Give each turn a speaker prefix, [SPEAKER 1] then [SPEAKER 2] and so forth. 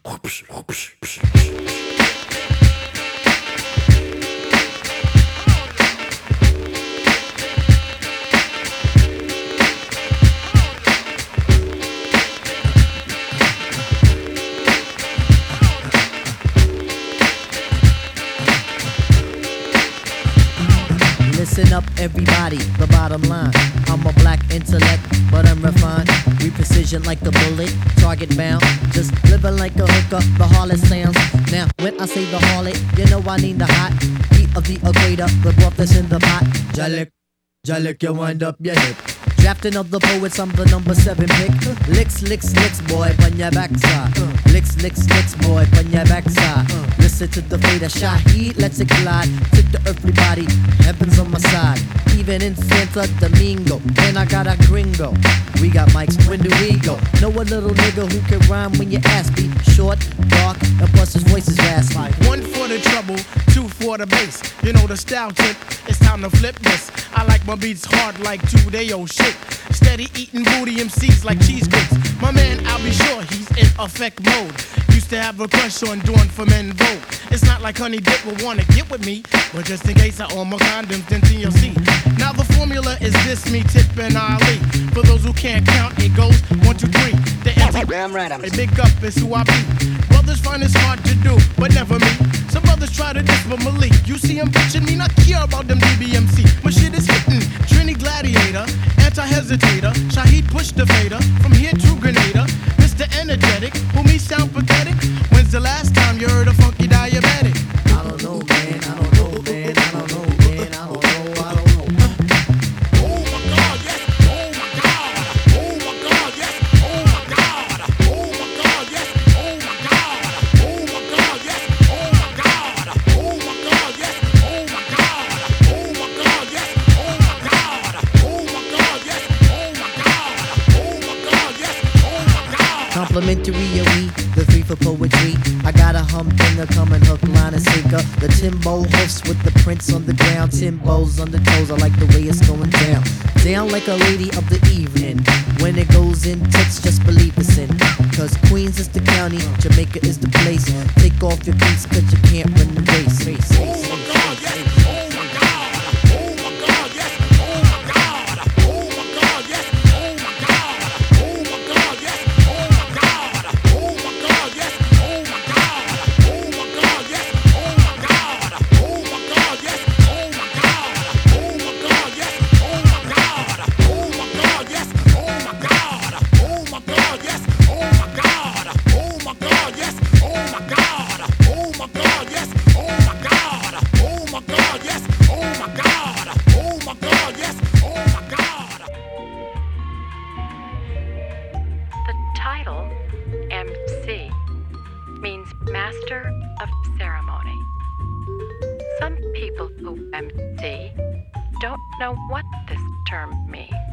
[SPEAKER 1] Listen up, everybody, the bottom line. I'm a black intellect, but I'm refined. We precision like a bullet, target bound. Just living like a hooker, the harlot sounds. Now, when I say the harlot, you know I need the hot heat of the equator, the broth that's in the pot. Jalik, you wind up your hip. Drafting of the poets, I'm the number 7 pick. Licks, boy, on your backside. Licks, boy, on your backside. Listen to the fate of Shaheed, let's it glide. To the earthly body, heaven's on my side. Even in Santo Domingo, and I got a gringo. We got mics, when do we go? Know a little nigga who can rhyme when you ask me. Short, dark, and plus his voice is raspy.
[SPEAKER 2] 1 for the trouble, 2 for the bass. You know the style tip, it's time to flip this. I like my beats hard like 2-day-old shit. Steady eating booty MCs like cheese grits. My man, I'll be sure he's in effect mode. Used to have a crush on doing for men vote. It's not like Honey Dip will wanna get with me, but just in case I own my condoms, then TLC. Now the formula is this, me, Tip, and Ali. For those who can't count, it goes 1, 2, 3. The
[SPEAKER 3] Damn right, I'm
[SPEAKER 2] a big up is who I be. Brothers find it's hard to do, but never me. Some brothers try to diss with Malik. You see him bitching me, not care about them DBMC. My shit is hitting. Trini Gladiator, anti-hesitator. Shaheed push the fader. From here to Grenada. Mr. Energetic, who me sound pathetic. When's the last time you heard a funky diabetic?
[SPEAKER 1] I don't know, man, I don't know, man, I don't know, man, I don't know, I don't know.
[SPEAKER 2] Oh my God, yes. Oh my God. Oh my God, yes. Oh my God. Oh my God, yes. Oh my God. Oh my God, yes. Oh my God. Oh my God, yes. Oh my God. Oh my God, yes. Oh my God. Oh my God, yes. Oh my God. Oh my God, yes. Oh my God.
[SPEAKER 1] Complimentary elite, the 3 for poetry. I got a humdinger coming, hook, line, and sinker. The Timbo hoofs with the prints on the ground. Timbos on the toes, I like the way it's going down. Down like a lady of the evening. When it goes in tits, just believe it's in. Cause Queens is the county, Jamaica is the place. Take off your cleats cause you can't run the race.
[SPEAKER 2] Oh my God, yes. Oh my God. Oh my God, yes. Oh my God. Oh my God, yes. Oh my God. Oh my God, yes. Oh my God. Oh my God, yes. Oh my God. Oh my God, yes. Oh my God. Oh my God, yes. Oh my God. Oh my God, yes. Oh my God. Oh my God, yes. Oh my God. Oh my God, yes. Oh my God. Oh my God, yes. Oh my God. Oh my God, yes. Oh my God. Oh my God, yes. Oh my God. Oh my God, yes. Oh my God.
[SPEAKER 4] The title, MC, means Master of Ceremony. Some people who MC don't know what this term means.